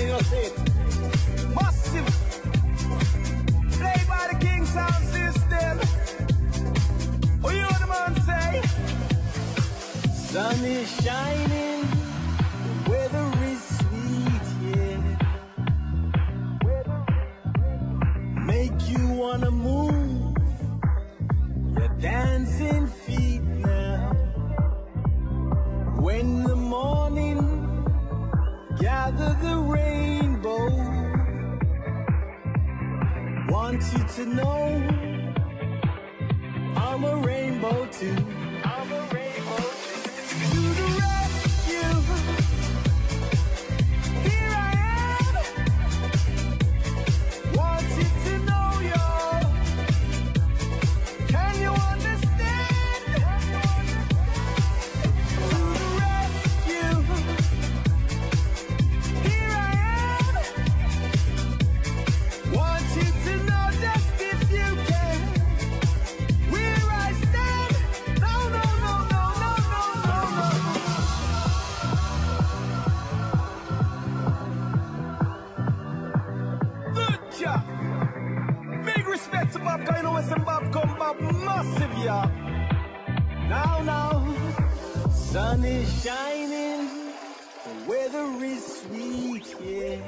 thing I said. Massive. Played by the King Sound System. Oh, you know the man say? Sun is shining, the weather is sweet, yeah. Make you wanna move your dancing feet now. When the morning gather the rainbow, want you to know I'm a rainbow too. I'm a rainbow too. To the rescue, here I am. Want you to know you're. Can you understand? To the rescue, here I am. Want you to know just if you can. Where I stand. No, no, no, no, no, no, no, no. Good job. Big respect to Bob, 'cause you know when some Bob come Bob massive, yeah. Now, sun is shining, the weather is sweet, yeah.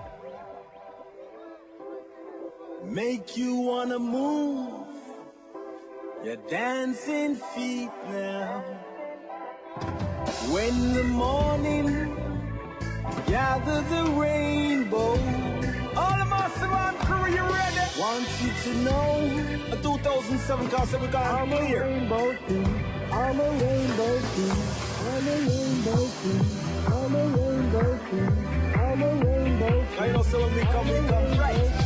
Make you wanna move your dancing feet now. When the morning gather the rainbow. All the massive on crew, you ready? Want you to know a 2007 concept we got clear. I'm a rainbow too. I'm a rainbow too. I'm a rainbow too. I'm a rainbow too. I'm a rainbow too. I know so when we come right.